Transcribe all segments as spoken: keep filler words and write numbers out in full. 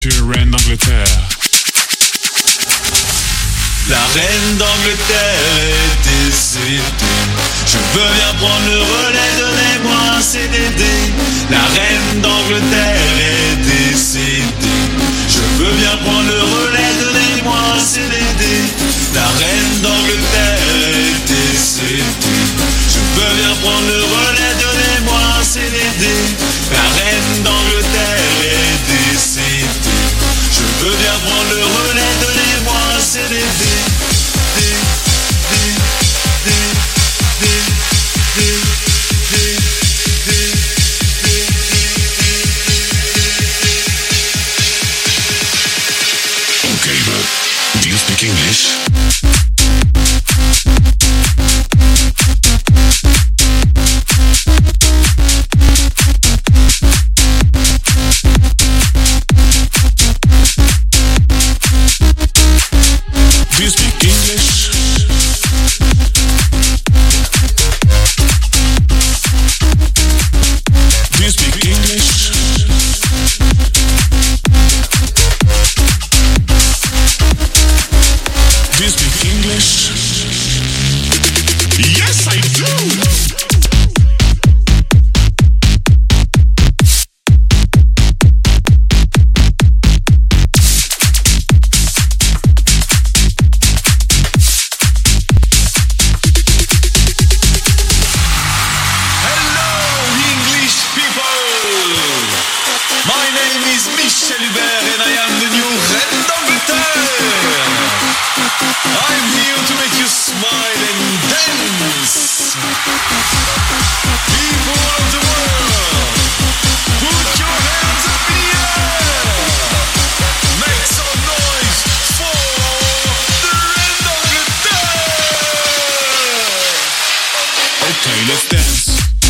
Tu es reine d'Angleterre. La reine d'Angleterre est décédée. Je veux bien prendre le relais, donnez-moi un C D D. La reine d'Angleterre est décédée. Je veux bien prendre le relais, donnez-moi un C D D. La reine d'Angleterre est décédée. Je veux bien prendre le relais, donnez-moi un C D D. La reine d'Angleterre est décédée. Je veux bien prendre le relais, donnez-moi un C D D. D, D, D, D, D, D, D, D, Okay, but do you speak English? Do you speak English? Do you speak English? Do you speak English? Yes, I do! Michel Hubert and I am the new reine d'Angleterre. I'm here to make you smile and dance. People of the world, put your hands up in the air. Make some noise for the reine d'Angleterre. Okay, let's dance.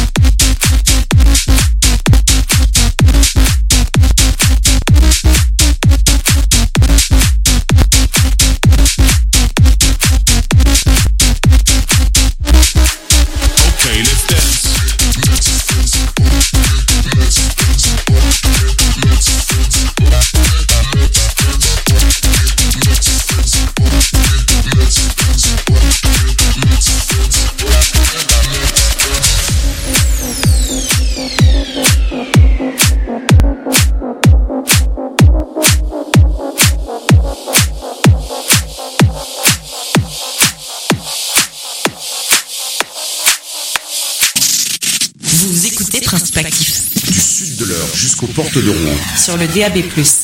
Vous écoutez Principe Actif. Du sud de l'Eure jusqu'aux portes de Rouen. Sur le D A B plus.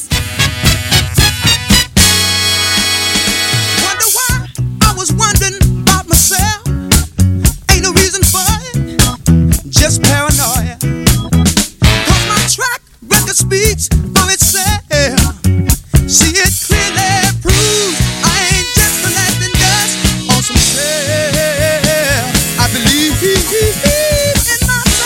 Just paranoia, cause my track record speaks for itself. See it clearly proves I ain't just collecting dust on some shelf. I believe in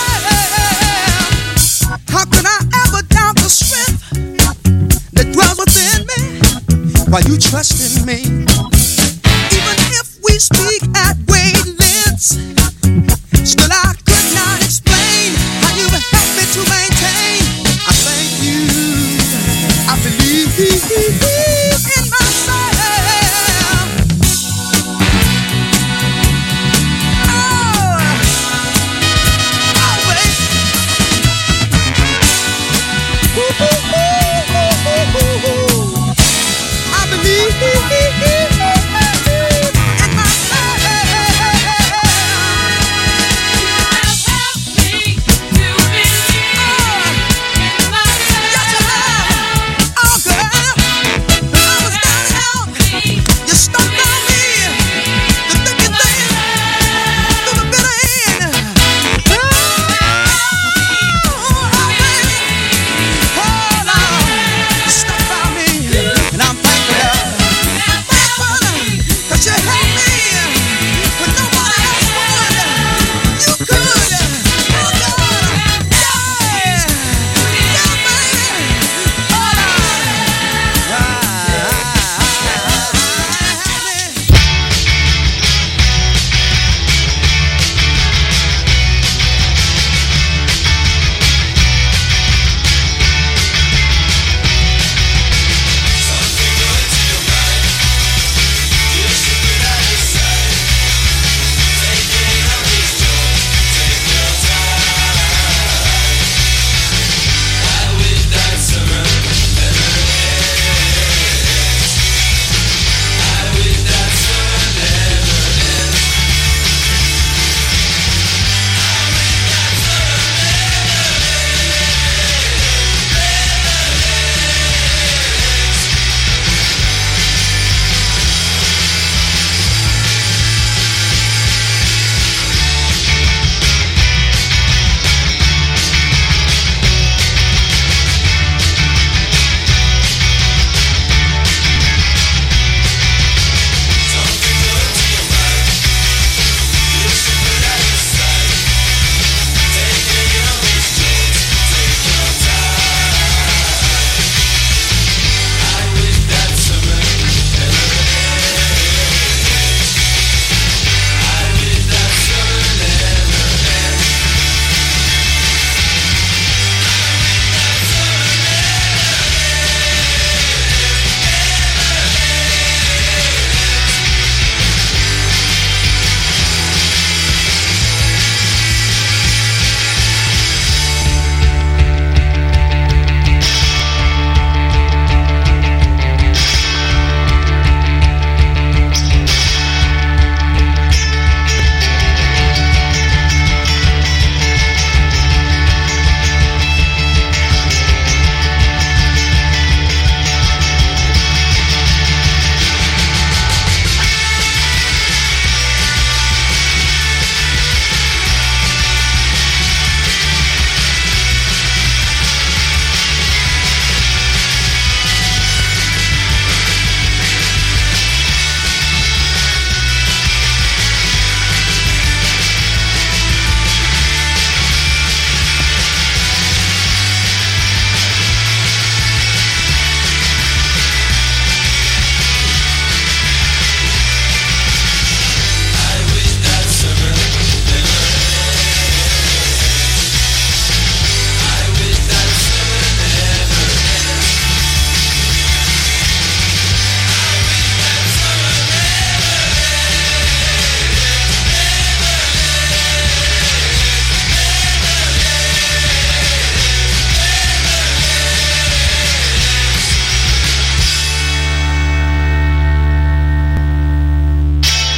myself. How could I ever doubt the strength that dwells within me while you trust in me? Even if we speak at wavelengths, still I could not explain how you helped me to maintain. I thank you. I believe in myself. Oh, always. Ooh, ooh, ooh, ooh, ooh, ooh. I believe in myself.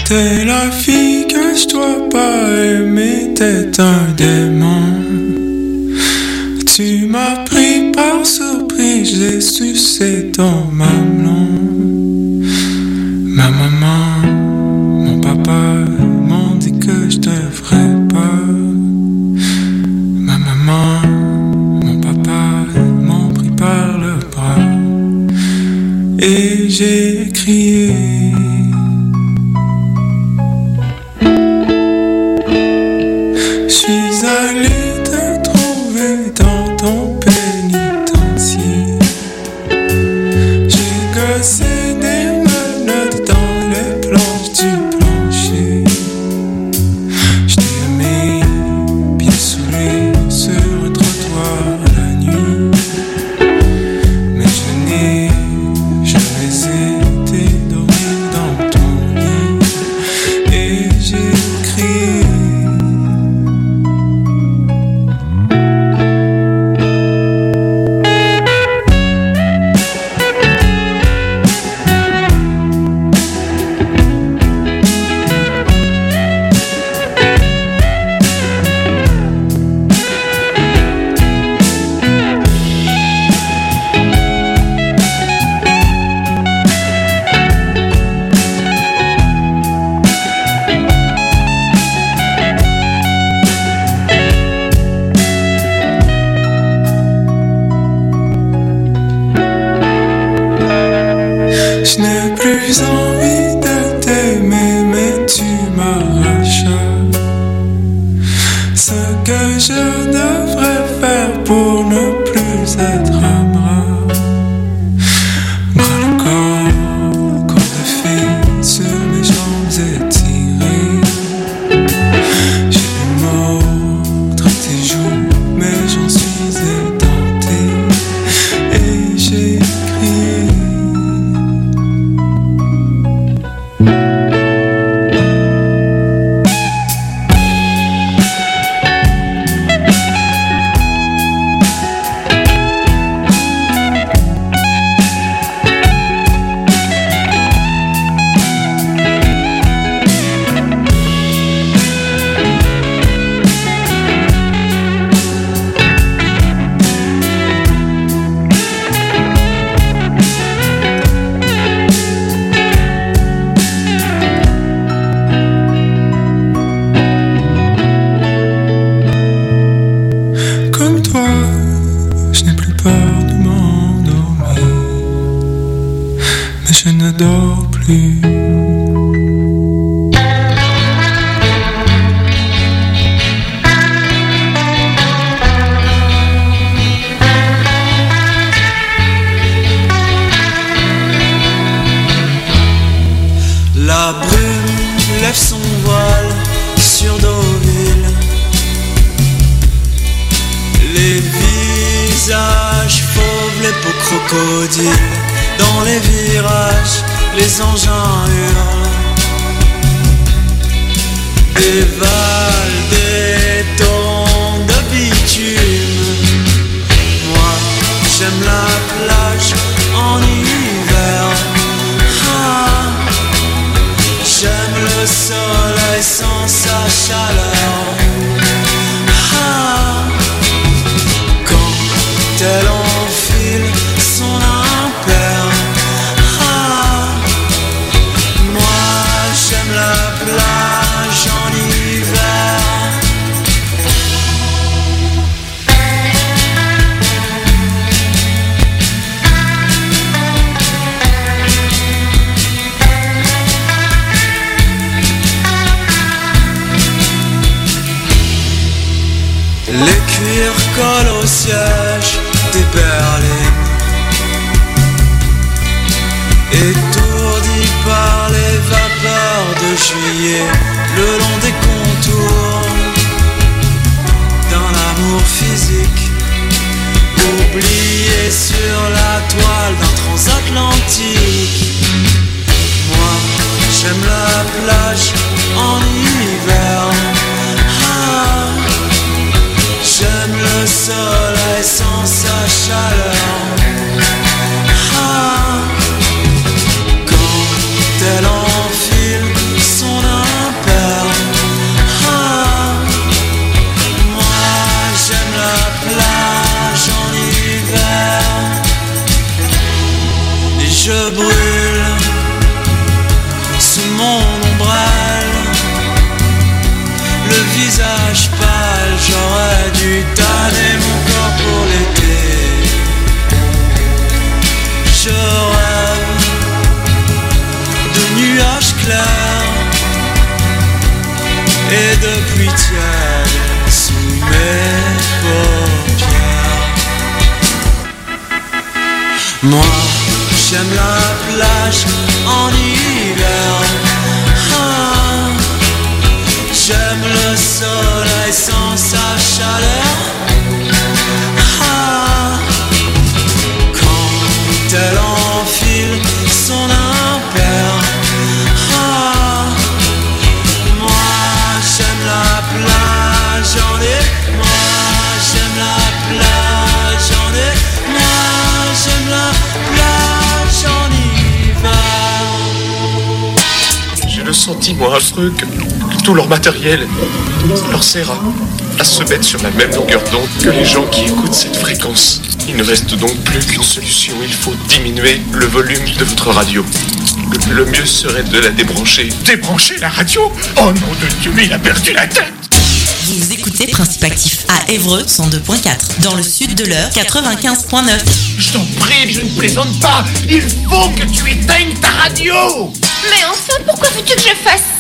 T'es la fille que je dois pas aimer, t'es un démon. Tu m'as pris par surprise, j'ai sucé ton mamelon. Ma maman, mon papa m'ont dit que je devrais pas. Ma maman, mon papa m'ont pris par le bras. Et j'ai crié. J'suis allé te trouver dans ton pénitencier. J'ai gossé des menottes dans les planches du plancher. J't'ai aimé bien saoulé sur un trottoir la nuit. Mais je n'ai jamais été dormir dans ton lit. Et j'ai crié. Je n'ai plus envie de t'aimer, mais tu m'arraches ce que je devrais faire pour ne plus être un bras. Bras le corps, corps de fille sur mes jambes étirées. J'ai les mots dans tes joues, mais j'en suis édenté. Et j'ai crié. Comme toi, je n'ai plus peur de m'endormir, mais je ne dors plus. La brume lève son voile sur Deauville. Les visages fauves, les peaux crocodiles. Dans les virages, les engins hurlent. Dévalent des torrents de bitume. Moi, j'aime la plage en hiver. Ah, j'aime le soleil sans sa chaleur. Ah, elle enfile son impair. Ah, moi j'aime la plage en hiver. Les cuirs collent au siège des berlines. Étourdi par les vapeurs de juillet, le long des contours d'un amour physique, oublié sur la toile d'un transatlantique. Moi, j'aime la plage en hiver. Ah, j'aime le soleil sans sa chaleur. Ah, quand elle enfile son Je brûle sous mon ombrelle, le visage pâle, j'aurais dû tanner mon corps pour l'été. Je rêve de nuages clairs et de pluie tiède sous mes paupières. Moi, j'aime la plage en hiver. Ah, j'aime le soleil sans sa chaleur. Ah, quand elle enfile son impair. Ah, moi j'aime la plage en hiver. Moi j'aime la plage en hiver. Moi j'aime la plage en hiver. J'ai le sentiment affreux que tout leur matériel leur sert à, à se mettre sur la même longueur d'onde que les gens qui écoutent cette fréquence. Il ne reste donc plus qu'une solution, il faut diminuer le volume de votre radio. Le, le mieux serait de la débrancher. Débrancher la radio? Oh nom de Dieu, mais il a perdu la tête! Vous écoutez Principe Actif à Évreux cent deux point quatre, dans le sud de l'Eure quatre-vingt-quinze point neuf. Je t'en prie, je ne plaisante pas. Il faut que tu éteignes ta radio. Mais enfin, pourquoi veux-tu que je fasse ça ?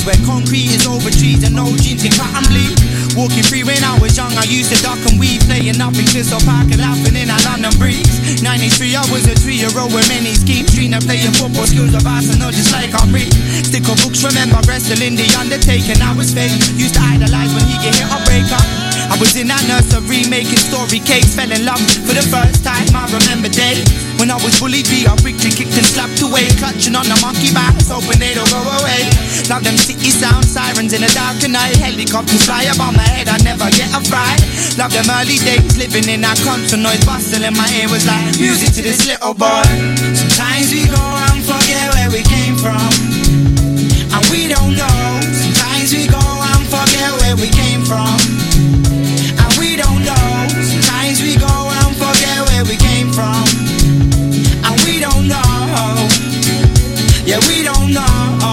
days where concrete is over trees and no jeans can cut and bleed. Walking free when I was young, I used to duck and weave, playing up in Crystal Park and laughing in a London breeze. ninety-three, I was a three-year-old with many schemes, dreaming of playing football, skills of Arsenal just like I'm read. Stick of books, remember wrestling The Undertaker, I was fake. Used to idolize when he get hit or break up. I was in that nursery making story cakes, fell in love for the first time. I remember days when I was bullied, beat up, rigged, kicked and slapped away, clutching on the monkey bars, hoping they don't go away. Love them city sound sirens in the dark night, helicopters fly above my head, I never get a fright. Love them early days, living in that constant noise, bustle in my ear was like music to this little boy. Sometimes we go and forget where we came from, and we don't know. Sometimes we go and forget where we came from, and we don't know. Sometimes we go and forget where we came from, and we don't know. Yeah, we don't know.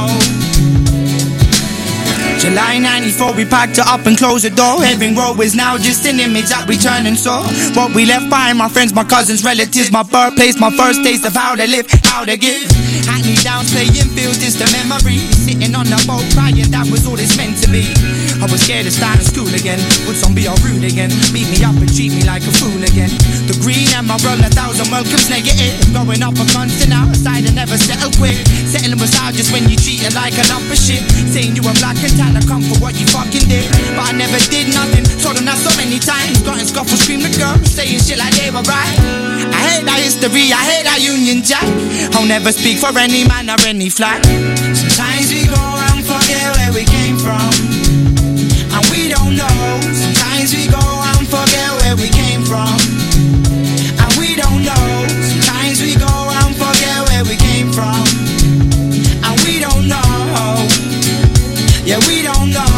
July ninety-four, we packed it up and closed the door. Heaven Row is now just an image that we turn and saw. What we left behind, my friends, my cousins, relatives, my birthplace, my first taste of how to live, how to give. Hackney Downs playing fields, just a memory. Sitting on the boat crying, that was all it's meant to be. I was scared of starting school again. Would some be all rude again? Beat me up and treat me like a fool again. The green and my roll, a thousand welcomes negative. Going up a constant outside and never settle quick. Settling was hard just when you treated like a lump of shit. Saying you were black and tan, I come for what you fucking did. But I never did nothing, told them that so many times. Got in scuffle, screamed at girls, saying shit like they were right. I hate that history, I hate that Union Jack. I'll never speak for any man or any flag. Sometimes we go and forget where we came from, and we don't know. Sometimes we go and forget where we came from, and we don't know. Sometimes we go and forget where we came from, and we don't know. Yeah, we don't know.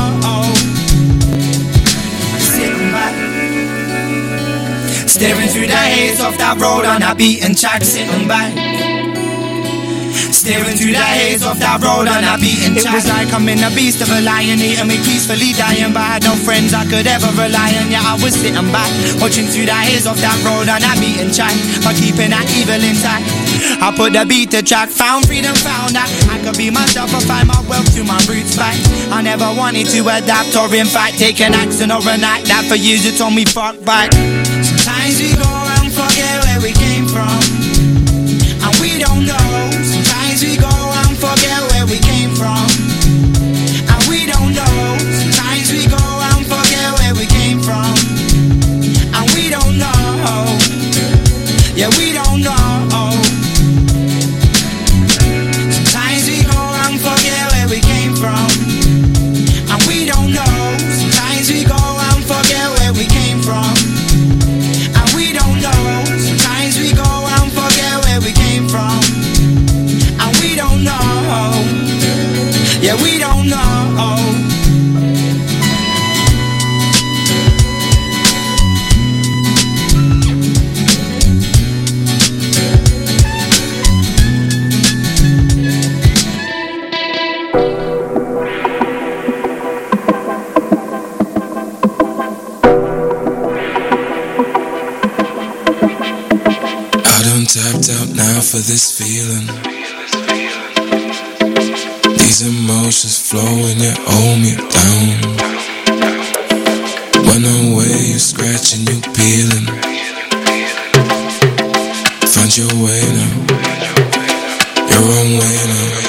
Sitting back, staring through the haze of that road on that beaten track. Sitting back, staring through the haze of that road on that beaten track. It was like I'm in a beast of a lion, eating me peacefully dying, but I had no friends I could ever rely on. Yeah, I was sitting back, watching through the haze of that road on that beaten track, but keeping that evil intact. I put the beat to track, found freedom, found that I could be myself and find my wealth through my roots back. I never wanted to adapt or in fact take an action or an act that for years you told me fuck back. Sometimes we go and forget where we came from, and we don't know. Sometimes we go and forget where we came from, and we don't know. Sometimes we go and forget where we came from, and we don't know. Yeah, we don't know. Sometimes we go and forget where we came from, and we don't know. Sometimes we go and forget where we came from, and we don't know. Sometimes we go and forget where we came from, and we don't know. Yeah, we don't know. Tapped out now for this feeling. These emotions flowing, you hold me down. When I'm away, you scratching, you peeling. Find your way now, your own way now.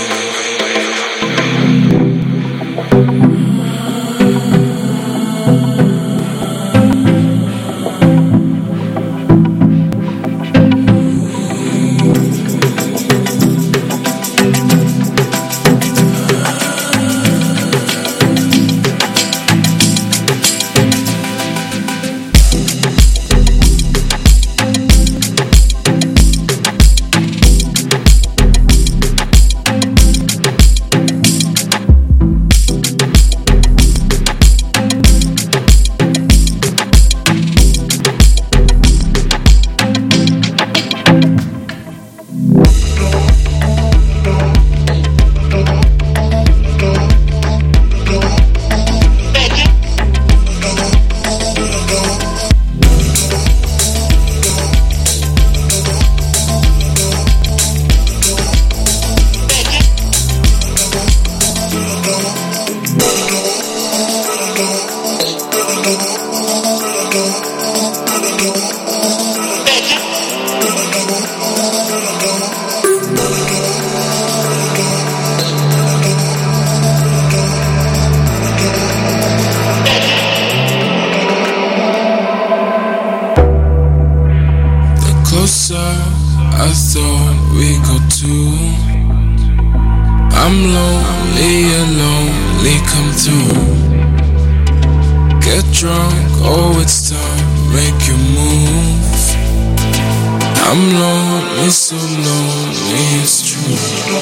I thought we got two. I'm lonely and lonely, come through. Get drunk, oh it's time, make you move. I'm lonely, so lonely, it's true.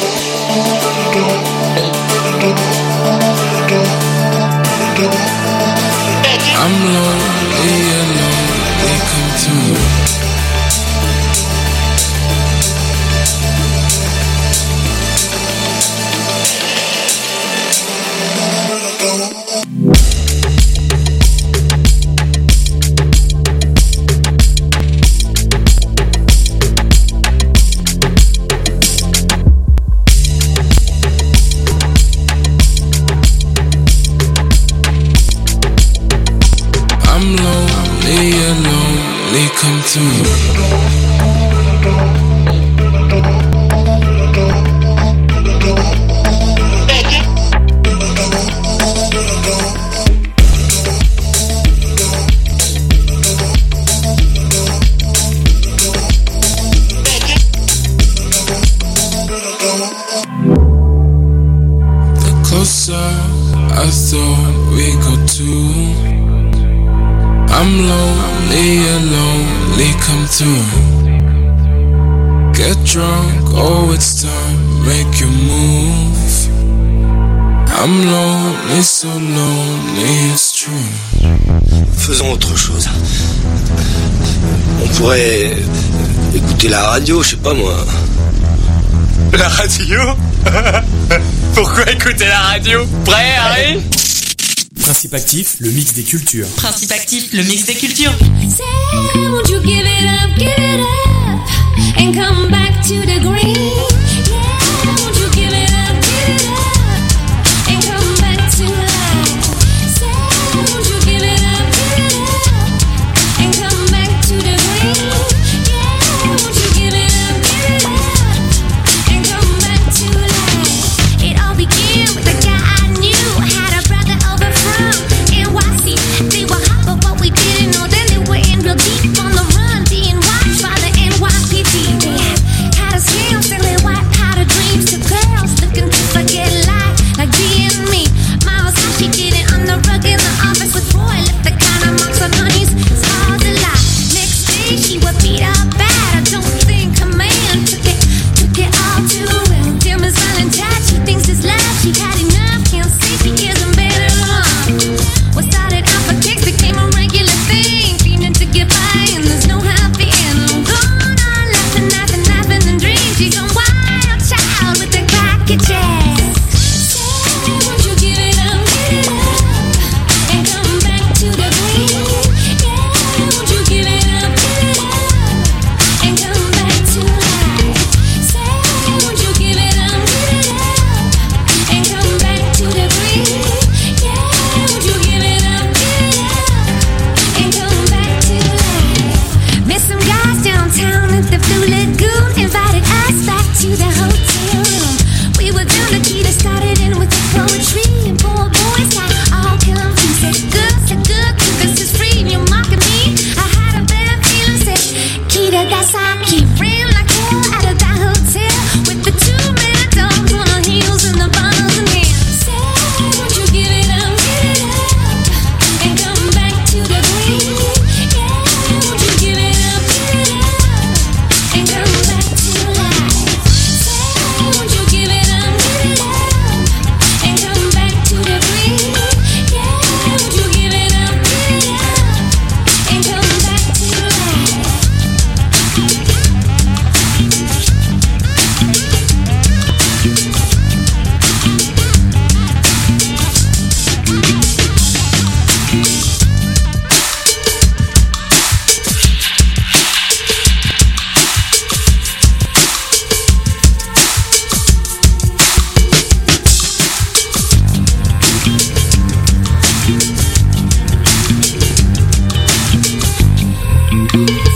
I'm lonely and lonely, come through. Come through. The closer I thought we got to. I'm lonely and lonely, come through. Get drunk, oh it's time, make you move. I'm lonely, so lonely, it's true. Faisons autre chose. On pourrait écouter la radio, je sais pas moi. La radio? Pourquoi écouter la radio? Prêt, Harry? Principe actif, le mix des cultures. Principe actif, le mix des cultures. Say, won't you give it up, give it up, and come back to the green? Yeah, won't you give it up, give it up, and come back to life? Say, won't you give it up, give it up, and come back to the green? Yeah, won't you give it up, give it up, and come back to life? It all began with a guy I knew, had a brother over from N Y C. They were hot, but what we didn't know, then they were in real deep on the run, being watched by the N Y P D. They had a scam, selling white powder dreams to girls looking to forget life, like B and me. Miles, how she did it on the rug in the office with Roy, left the kind of marks on honeys, scars a lot. Next day she would beat up bad. I don't think her man took it, took it all too well. Dim as violent touch, she thinks it's love. She had enough, can't say she isn't better off. What started out for kicks became a regular thing, feeling to get by and there's no happy end. I'm gone on laughing, laughing, laughing and dreams. She's a wild child with a cocky chest. Say, won't you give it up, give it up, and come back to the green? Yeah, won't you give it up, give it up, and come back to life? Say, won't you give it up, give it up, and come back to the green? Yeah, won't you give it up, give it up, and come back to life? Met some guys downtown at the Blue Lagoon, invited us back to the hotel room. We were down the key that started in with the poetry, and poor boys got all confused. Said good, said good, cause it's free, and you're mocking me. I had a bad feeling, said Keita, that's how I keep ran like hell out of that hotel with the two mad dogs on our heels and the bottles in hand. Say, won't you give it up, give it up, and come back to the green? Yeah, won't you give it up, give it up, and come back to life? Say, won't you give it up, give it up, and come back to the green? Yeah, won't you give it up, give it up, and come back to life? Thank you.